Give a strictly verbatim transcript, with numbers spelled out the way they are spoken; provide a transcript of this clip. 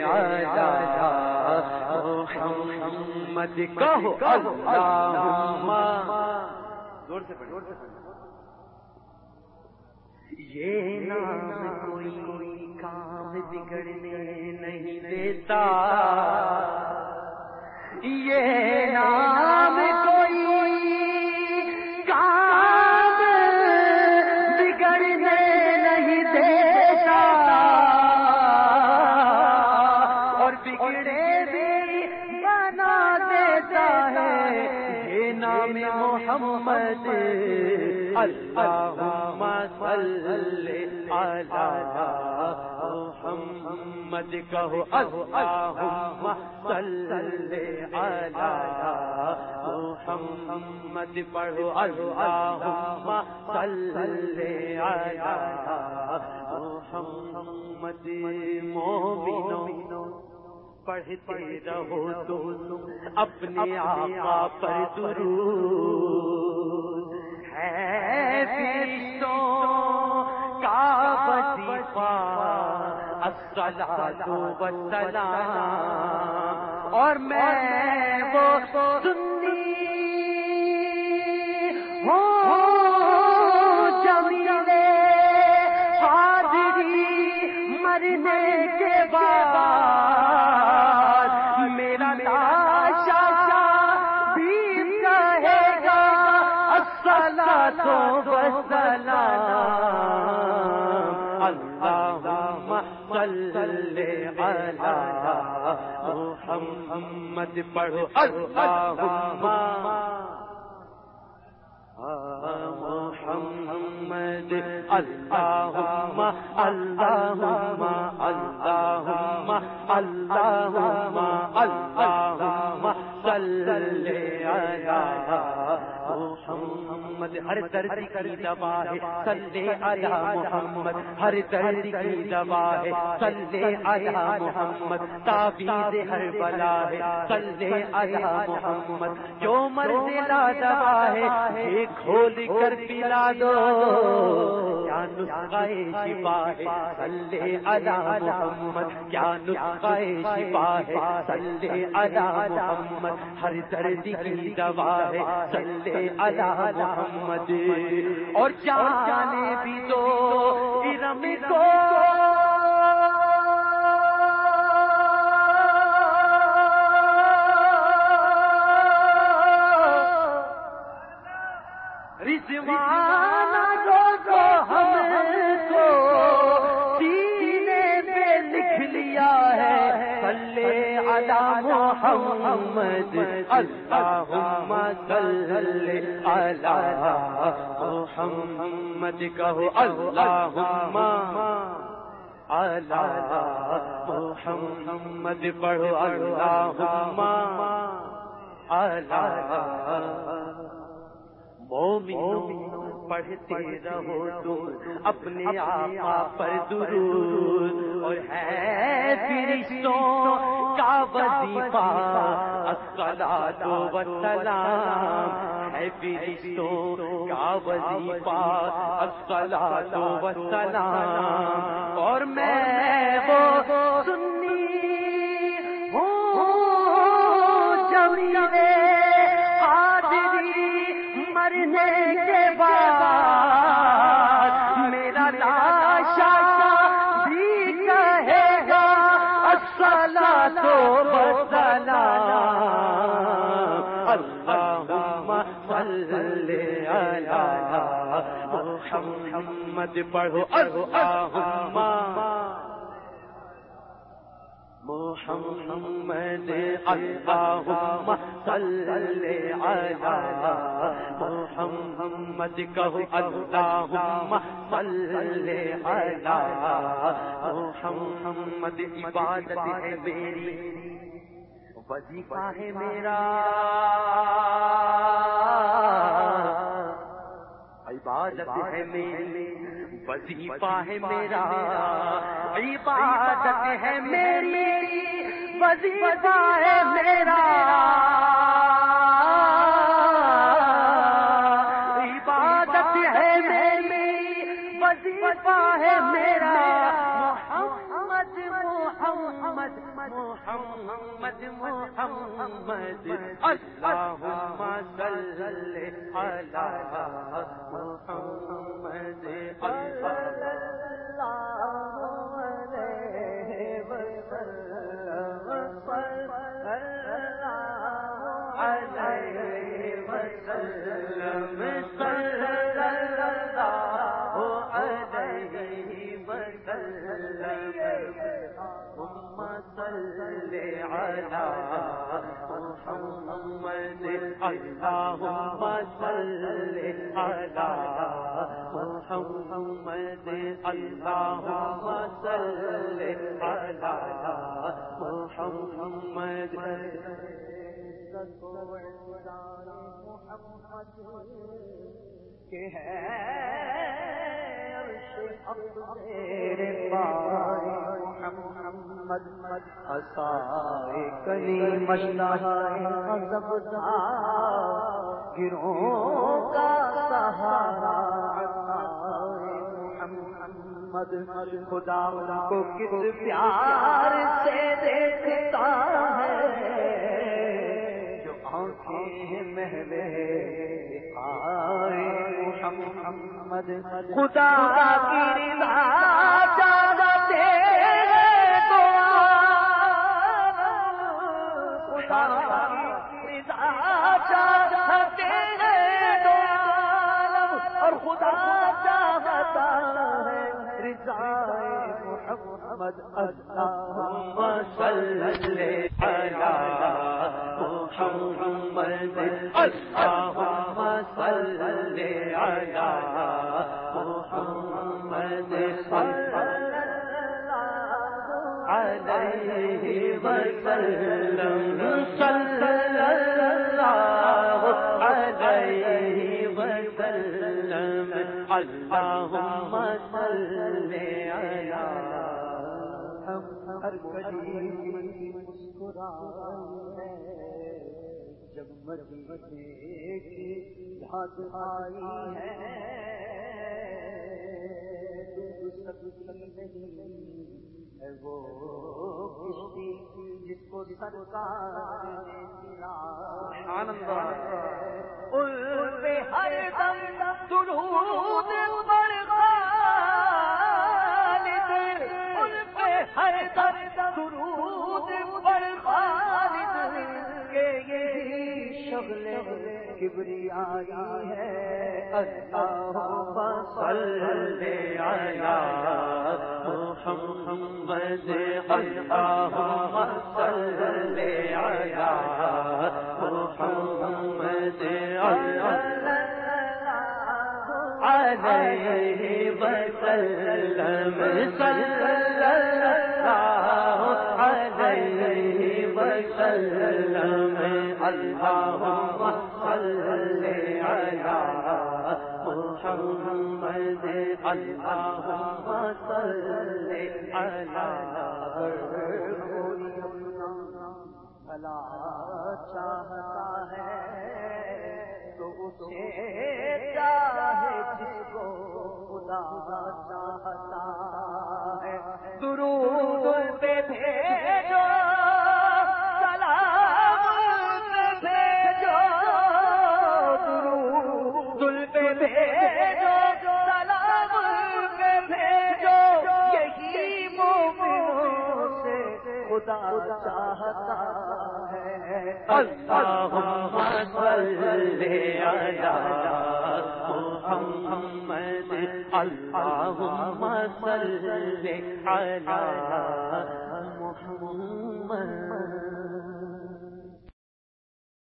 محمد کہو اللہم زور سے پڑھو یہ نام کوئی کام بگڑنے نہیں دیتا یہ نام کوئی کام بگڑنے نہیں دیتا اور بگڑے بھی بنا دیتا ہے یہ نام محمد اللہم صلی علی محمد کہو اللہم صلی علی محمد پڑھو اللہم صلی علی محمد مومنوں پڑھتے رہو تم اپنے آقا پر درود ہے فرشتوں کا وظیفہ الصلاۃ والسلام اور میں وہ سنی ہوں جمیل حاضری مرنے کے بعد میرا لاشا بھی کہے گا الصلاۃ والسلام اللہم صلی علی محمد پڑھو اللہم محمد اللہم اللہم اللہم اللہم اللہم صلی علی محمد ہر درد کی دوا ہے صلی علی محمد ہر درد کی دوا ہے صلی علی محمد تعویذ ہر بلا ہے صلی علی محمد جو مرض لا دوا ہے یہ کھول کر پلا دو کیا نسخہ شفا ہے صلی علی محمد کیا نسخہ شفا ہے صلی علی محمد ہر درد کی دوا ہے صلی علی محمد اور جانے بھی دو ارم کو رضوان دو تو ہم کو سینے پہ لکھ لیا ہے صلی علی محمد اللہم صلی علی محمد کہو اللہم علی محمد پڑھو اللہم علی مومنوں پڑھتے رہو تم اپنے آقا پر درود اور ہے فرشتوں کا وظیفہ الصلاۃ والسلام ہے فرشتوں کا وظیفہ الصلاۃ والسلام اور میں وہ سنی ہوں جمیل مرنے کے بعد میرا لاشا بھی کہے گا الصلاۃ والسلام اللہم صلی علی محمد پڑھو اللہم محمد اللہم صلی علی محمد کہو اللہم صلی علی محمد عبادت ہے میری وظیفہ ہے میرا عبادت ہے میری وظیفہ ہے میرا عبادت ہے میری وظیفہ ہے میرا عبادت ہے میری وظیفہ ہے میرا محمد محمد محمد محمد محمد اللهم صل على محمد اللهم صل على محمد اللهم صل على محمد کہ ہے تیرے پائے محمد عصائے کلیمت غضب تھا گروہ کا سہارا محمد خدا کو کس پیار سے دیکھتا ہے جو آنکھیں محلے آئے محمد خدا کی رضا چاہتے تو خدا کی رضا چاہتے تو اور خدا چاہتا ہے رضا محمد اللہم صل علی محمد اللہم صل علی محمد صلی علیہ وسلم صلی اللہ علیہ وسلم اللہم صل علی ہر کبھی مسکرائے جب مدینے کی یاد آئی ہے نہیں وہ کشتی جس کو سرکار نے ملا ان پہ ہر دم درود پر خالد ان پہ ہر دم درود پر خالد کے یہی شغل کبریائی ہے اللہم صل علی محمد اللہم صل علی محمد علیہ وسلم صلی اللہ علیہ وسلم اللہم صل علی محمد اللہم صل علی بھلا چاہتا ہے تو اسے چاہے جس کو خدا چاہتا ہے درود پہ بھیجو سلام پہ بھیجو درود پہ بھیجو سلام پہ بھیجو یہی مومنوں سے خدا چاہتا ہے اللہم صل علی محمد اللہم صل علی محمد